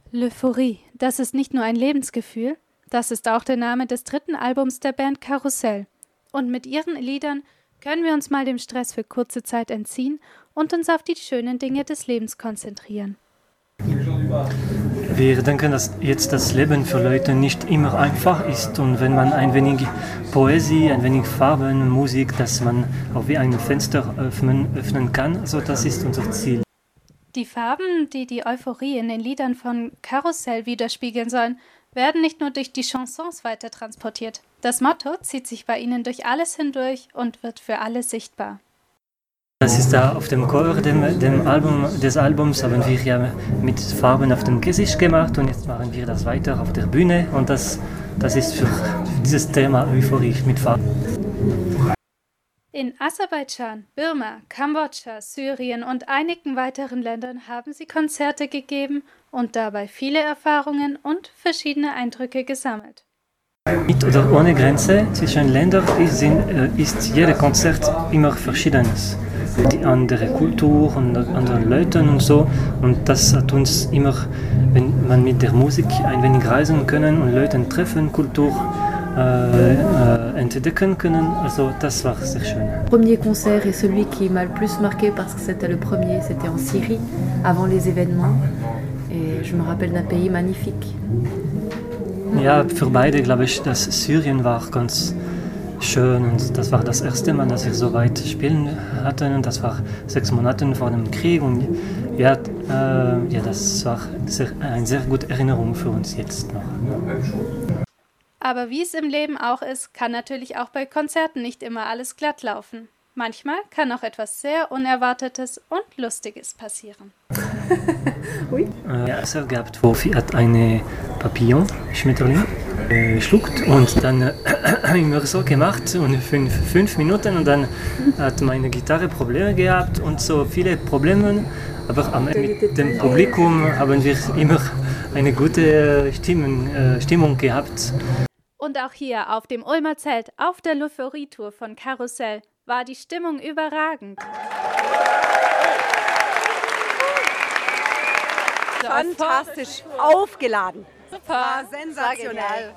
L'Euphorie, das ist nicht nur ein Lebensgefühl, das ist auch der Name des dritten Albums der Band Karussell. Und mit ihren Liedern können wir uns mal dem Stress für kurze Zeit entziehen und uns auf die schönen Dinge des Lebens konzentrieren. Wir denken, dass jetzt das Leben für Leute nicht immer einfach ist und wenn man ein wenig Poesie, ein wenig Farben, Musik, dass man auch wie ein Fenster öffnen kann, also das ist unser Ziel. Die Farben, die die Euphorie in den Liedern von Karussell widerspiegeln sollen, werden nicht nur durch die Chansons weiter transportiert. Das Motto zieht sich bei ihnen durch alles hindurch und wird für alle sichtbar. Das ist da auf dem Cover des Albums, haben wir ja mit Farben auf dem Gesicht gemacht und jetzt machen wir das weiter auf der Bühne und das ist für dieses Thema Euphorie mit Farben. In Aserbaidschan, Birma, Kambodscha, Syrien und einigen weiteren Ländern haben sie Konzerte gegeben und dabei viele Erfahrungen und verschiedene Eindrücke gesammelt. Mit oder ohne Grenze zwischen Ländern ist jedes Konzert immer verschiedenes. Die andere Kultur und andere Leute und so. Und das hat uns immer, wenn man mit der Musik ein wenig reisen können und Leute treffen, Kultur entdecken können. Also das war sehr schön. Le premier concert est celui qui m'a le plus marqué parce que c'était le premier, c'était en Syrie, avant les événements. Et je me rappelle d'un pays magnifique. Ja, für beide glaube ich, dass Syrien war ganz schön und das war das erste Mal, dass wir so weit spielen hatten und das war 6 Monate vor dem Krieg und ja, das war eine sehr gute Erinnerung für uns jetzt noch. Aber wie es im Leben auch ist, kann natürlich auch bei Konzerten nicht immer alles glatt laufen. Manchmal kann auch etwas sehr Unerwartetes und Lustiges passieren. Es gab, wo hat eine Papillon, Schmetterling, geschluckt und dann immer so gemacht und 5 Minuten und dann hat meine Gitarre Probleme gehabt und so viele Probleme, aber mit dem Publikum haben wir immer eine gute Stimmung gehabt. Und auch hier auf dem Ulmer Zelt, auf der L'Euphorie-Tour von Karussell, war die Stimmung überragend. Fantastisch, aufgeladen. Super, sensationell.